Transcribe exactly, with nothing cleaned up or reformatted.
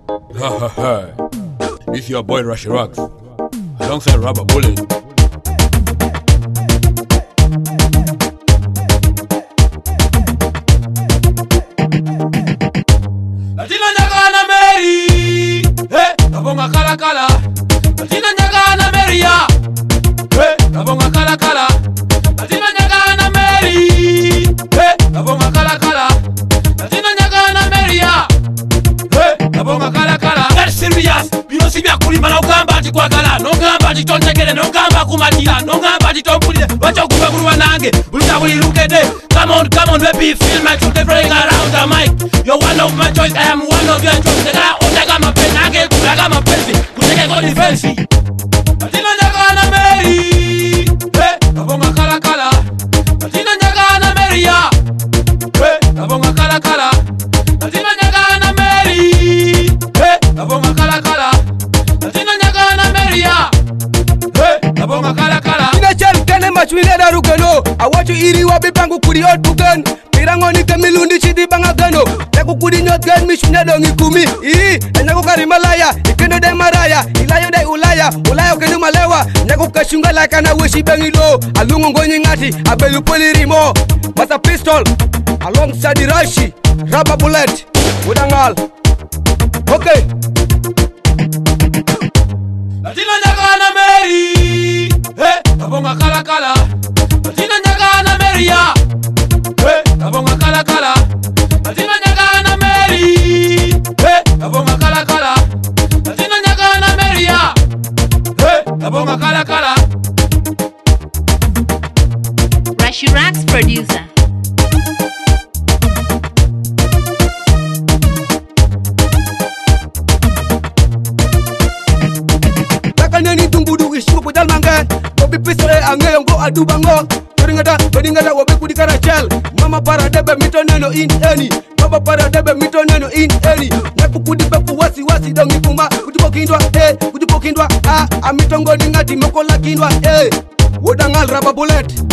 Ha ha ha. This your boy Rashi Rocks, alongside Rubber Bullet. Latina nyagana Mary, hey, kabonga kala kala. Latina nyagana Mary ya, hey, kabonga kala kala. Latina nyagana Mary, hey, kabonga kala kala. Latina nyagana Mary ya, hey, kabonga kala kala. Get serious, bino sibya kulima na ugamba ati kwagala, nogamba ati tontegere, nogamba kumatira, nogamba ati tompulire, wacha okuba bulwa nange, bulita buli lukede. Come on, come on, baby, feel my truth, playing around the mic. You're one of my choice, I am one of your choice. Nega otega mapenzi, nage kulaga mapenzi, kutege kwa defense. Latina nyagana Mary, hey, kabonga kala kala. Latina nyagana Mary ya, hey, kabonga kala kala. Latina nyagana Mary, hey, kabonga kala kala. Latina nyagana Mary ya, hey, kabonga kala kala. Ina chel kene machwile da rugano, awachu iri wabi pangu kuri ot bugan. Pirangoni ke milundi chidi banga gano, yaku kuri nyot gan mishunya dongi kumi. Ii, nyaku kari malaya, ikendo de maraya, ilayo de ulaya, ulayo kenu malewa. Nyaku kashunga like na wishi bengi lo, alungu ngonyi ngati, abelu poli rimo. Masa pistol, alongside Rashi, Rubber Bullet, Udangal. Okay. Latina nyagana Mary, hey, kabonga kala kala. Latina nyagana Mary ya, hey, kabonga kala kala. Latina nyagana Mary, hey, kabonga kala kala. Latina nyagana Mary ya, hey, kabonga kala kala. Rashi Rocks producer. Takanyani tumbudu ishu pudal mangan, Bobby Pistol ange yongo adu bango. Toringata, toringata wabe kudikara chel. Mama para debe mito neno in any. Baba para debe mito neno in any. Naku kudipeku wasi wasi dongi kuma. Kudipo kindwa eh, kudipo kindwa ah. Amitongo ningati moko la kindwa eh. Udangal Rubber Bullet.